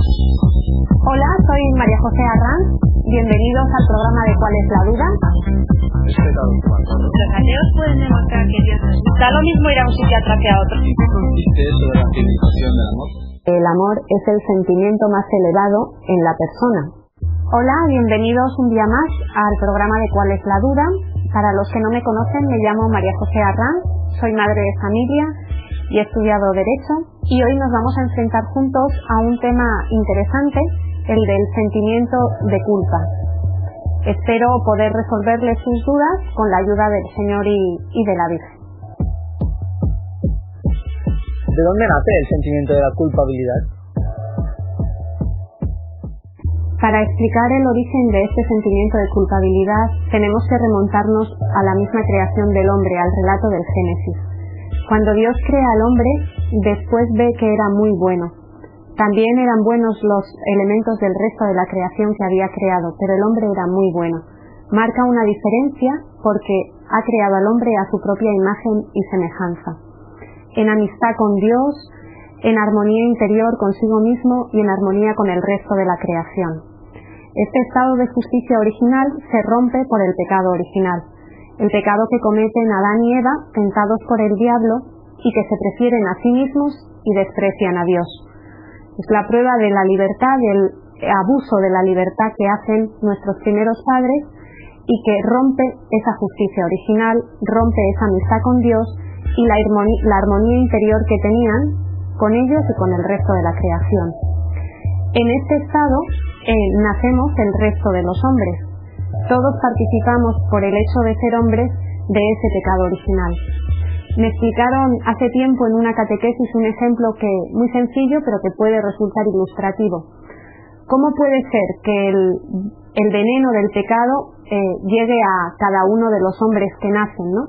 Hola, soy María José Arranz. Bienvenidos al programa de ¿Cuál es la duda? Los ateos pueden demostrar que Dios es. Da lo mismo ir a un psiquiatra que a otro. ¿En qué consiste eso de la civilización del amor? El amor es el sentimiento más elevado en la persona. Hola, bienvenidos un día más al programa de ¿Cuál es la duda? Para los que no me conocen, me llamo María José Arranz, soy madre de familia y he estudiado Derecho, y hoy nos vamos a enfrentar juntos a un tema interesante, el del sentimiento de culpa. Espero poder resolverles sus dudas con la ayuda del Señor y de la Virgen. ¿De dónde nace el sentimiento de la culpabilidad? Para explicar el origen de este sentimiento de culpabilidad, tenemos que remontarnos a la misma creación del hombre, al relato del Génesis. Cuando Dios crea al hombre, después ve que era muy bueno. También eran buenos los elementos del resto de la creación que había creado, pero el hombre era muy bueno. Marca una diferencia porque ha creado al hombre a su propia imagen y semejanza, en amistad con Dios, en armonía interior consigo mismo y en armonía con el resto de la creación. Este estado de justicia original se rompe por el pecado original, el pecado que cometen Adán y Eva, tentados por el diablo, y que se prefieren a sí mismos y desprecian a Dios. Es la prueba de la libertad, del abuso de la libertad que hacen nuestros primeros padres, y que rompe esa justicia original, rompe esa amistad con Dios y la armonía interior que tenían con ellos y con el resto de la creación. En este estado nacemos el resto de los hombres. Todos participamos, por el hecho de ser hombres, de ese pecado original. Me explicaron hace tiempo en una catequesis un ejemplo muy sencillo, pero que puede resultar ilustrativo. ¿Cómo puede ser que el veneno del pecado llegue a cada uno de los hombres que nacen, ¿no?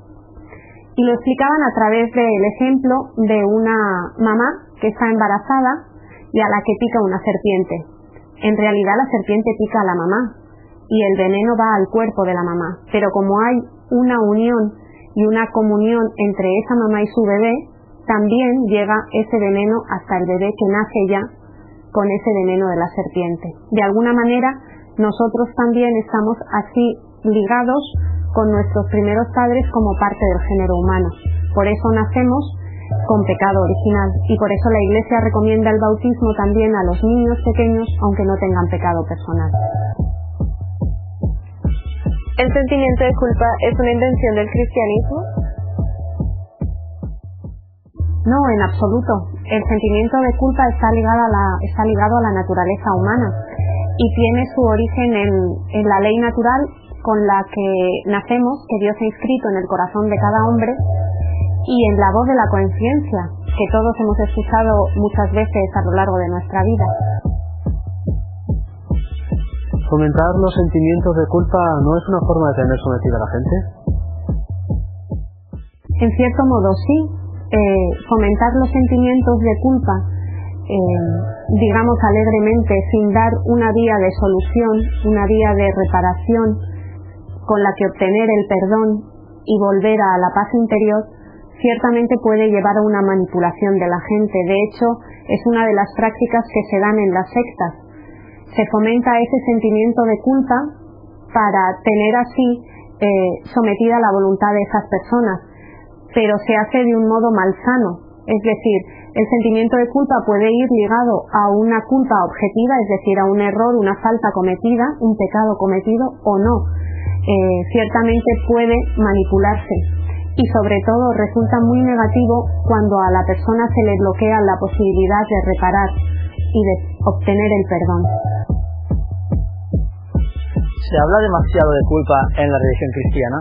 Y lo explicaban a través del ejemplo de una mamá que está embarazada y a la que pica una serpiente. En realidad la serpiente pica a la mamá y el veneno va al cuerpo de la mamá, pero como hay una unión y una comunión entre esa mamá y su bebé, también llega ese veneno hasta el bebé que nace ya con ese veneno de la serpiente. De alguna manera nosotros también estamos así ligados con nuestros primeros padres como parte del género humano. Por eso nacemos con pecado original, y por eso la Iglesia recomienda el bautismo también a los niños pequeños, aunque no tengan pecado personal. ¿El sentimiento de culpa es una invención del cristianismo? No, en absoluto. El sentimiento de culpa está ligado a la naturaleza humana y tiene su origen en la ley natural con la que nacemos, que Dios ha inscrito en el corazón de cada hombre, y en la voz de la conciencia, que todos hemos escuchado muchas veces a lo largo de nuestra vida. ¿Fomentar los sentimientos de culpa no es una forma de tener sometida a la gente? En cierto modo sí. Fomentar los sentimientos de culpa, digamos alegremente, sin dar una vía de solución, una vía de reparación con la que obtener el perdón y volver a la paz interior, ciertamente puede llevar a una manipulación de la gente. De hecho, es una de las prácticas que se dan en las sectas. Se fomenta ese sentimiento de culpa para tener así sometida la voluntad de esas personas, pero se hace de un modo malsano. Es decir, el sentimiento de culpa puede ir ligado a una culpa objetiva, es decir, a un error, una falta cometida, un pecado cometido o no. Ciertamente puede manipularse y sobre todo resulta muy negativo cuando a la persona se le bloquea la posibilidad de reparar y de obtener el perdón. ¿Se habla demasiado de culpa en la religión cristiana?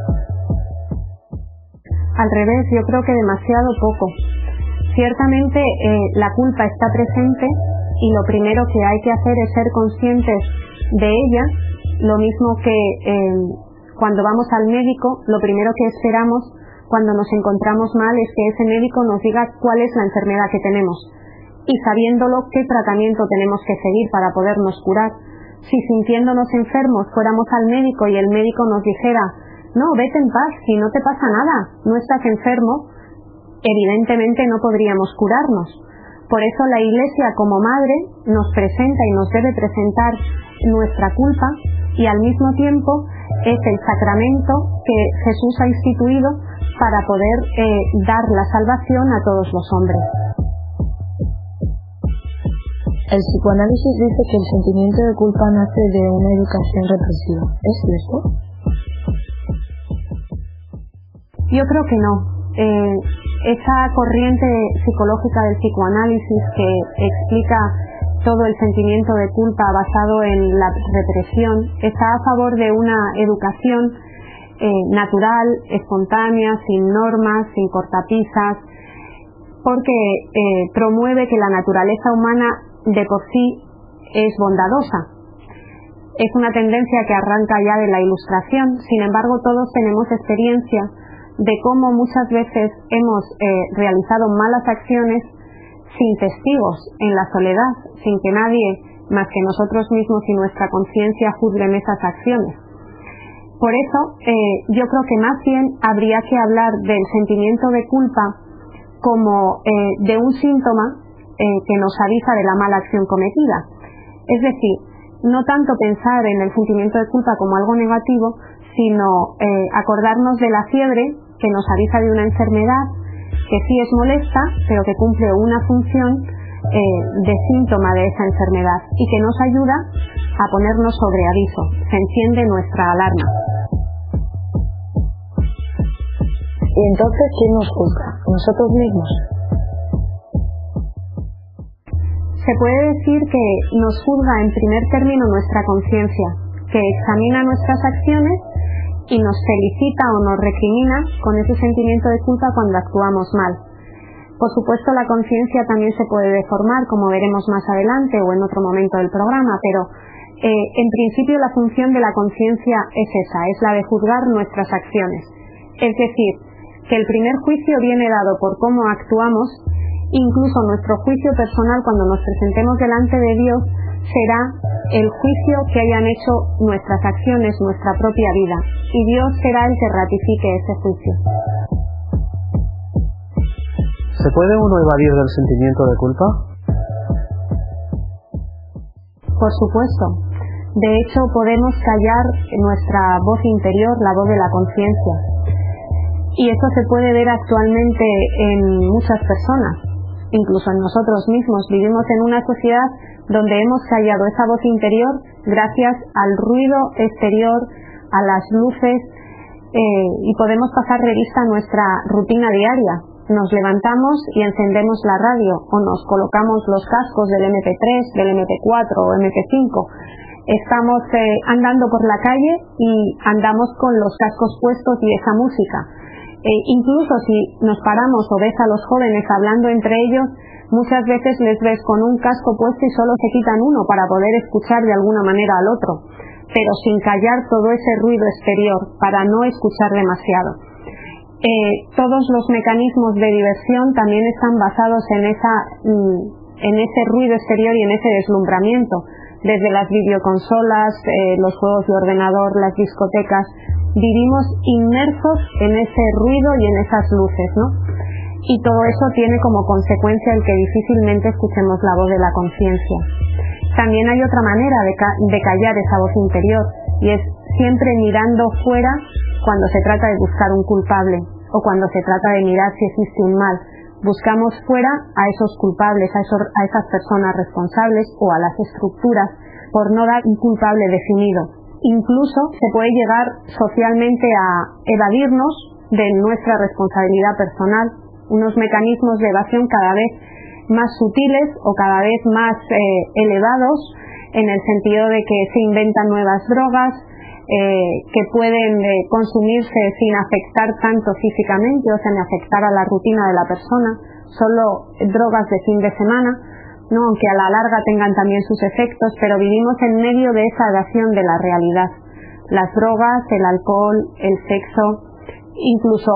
Al revés, yo creo que demasiado poco. Ciertamente la culpa está presente y lo primero que hay que hacer es ser conscientes de ella. Lo mismo que cuando vamos al médico, lo primero que esperamos cuando nos encontramos mal es que ese médico nos diga cuál es la enfermedad que tenemos y sabiéndolo qué tratamiento tenemos que seguir para podernos curar. Si sintiéndonos enfermos fuéramos al médico y el médico nos dijera no, vete en paz, si no te pasa nada, no estás enfermo, evidentemente no podríamos curarnos. Por eso la Iglesia como madre nos presenta y nos debe presentar nuestra culpa, y al mismo tiempo es el sacramento que Jesús ha instituido para poder dar la salvación a todos los hombres. El psicoanálisis dice que el sentimiento de culpa nace de una educación represiva. ¿Es cierto? Yo creo que no. Esa corriente psicológica del psicoanálisis que explica todo el sentimiento de culpa basado en la represión está a favor de una educación natural, espontánea, sin normas, sin cortapisas, porque promueve que la naturaleza humana de por sí es bondadosa. Es una tendencia que arranca ya de la Ilustración. Sin embargo, todos tenemos experiencia de cómo muchas veces hemos realizado malas acciones sin testigos, en la soledad, sin que nadie más que nosotros mismos y nuestra conciencia juzguen esas acciones. Por eso yo creo que más bien habría que hablar del sentimiento de culpa como de un síntoma que nos avisa de la mala acción cometida. Es decir, no tanto pensar en el sentimiento de culpa como algo negativo, sino acordarnos de la fiebre que nos avisa de una enfermedad que sí es molesta, pero que cumple una función de síntoma de esa enfermedad y que nos ayuda a ponernos sobre aviso. Se enciende nuestra alarma. ¿Y entonces quién nos juzga? ¿Nosotros mismos? Se puede decir que nos juzga en primer término nuestra conciencia, que examina nuestras acciones y nos felicita o nos recrimina con ese sentimiento de culpa cuando actuamos mal. Por supuesto, la conciencia también se puede deformar, como veremos más adelante o en otro momento del programa, pero en principio la función de la conciencia es esa, es la de juzgar nuestras acciones. Es decir, que el primer juicio viene dado por cómo actuamos. Incluso nuestro juicio personal, cuando nos presentemos delante de Dios, será el juicio que hayan hecho nuestras acciones, nuestra propia vida, y Dios será el que ratifique ese juicio. ¿Se puede uno evadir del sentimiento de culpa? Por supuesto. De hecho, podemos callar nuestra voz interior, la voz de la conciencia. Y eso se puede ver actualmente en muchas personas, incluso en nosotros mismos. Vivimos en una sociedad donde hemos callado esa voz interior gracias al ruido exterior, a las luces, y podemos pasar revista a nuestra rutina diaria. Nos levantamos y encendemos la radio, o nos colocamos los cascos del MP3, del MP4 o MP5. Estamos andando por la calle y andamos con los cascos puestos y esa música. Incluso si nos paramos o ves a los jóvenes hablando entre ellos, muchas veces les ves con un casco puesto y solo se quitan uno para poder escuchar de alguna manera al otro, pero sin callar todo ese ruido exterior, para no escuchar demasiado. Todos los mecanismos de diversión también están basados en ese ruido exterior y en ese deslumbramiento, desde las videoconsolas, los juegos de ordenador, las discotecas. Vivimos inmersos en ese ruido y en esas luces, ¿no? Y todo eso tiene como consecuencia el que difícilmente escuchemos la voz de la conciencia. También hay otra manera de callar esa voz interior, y es siempre mirando fuera cuando se trata de buscar un culpable, o cuando se trata de mirar si existe un mal. Buscamos fuera a esos culpables, a esas personas responsables o a las estructuras, por no dar un culpable definido. Incluso se puede llegar socialmente a evadirnos de nuestra responsabilidad personal, unos mecanismos de evasión cada vez más sutiles o cada vez más elevados, en el sentido de que se inventan nuevas drogas que pueden consumirse sin afectar tanto físicamente, o sea, sin afectar a la rutina de la persona, solo drogas de fin de semana, ¿no? Aunque a la larga tengan también sus efectos, pero vivimos en medio de esa evasión de la realidad. Las drogas, el alcohol, el sexo, incluso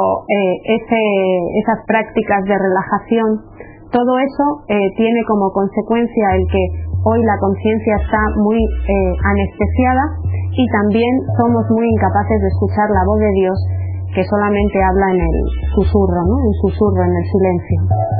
esas prácticas de relajación, todo eso tiene como consecuencia el que hoy la conciencia está muy anestesiada, y también somos muy incapaces de escuchar la voz de Dios, que solamente habla en el susurro, ¿no? En susurro, en el silencio.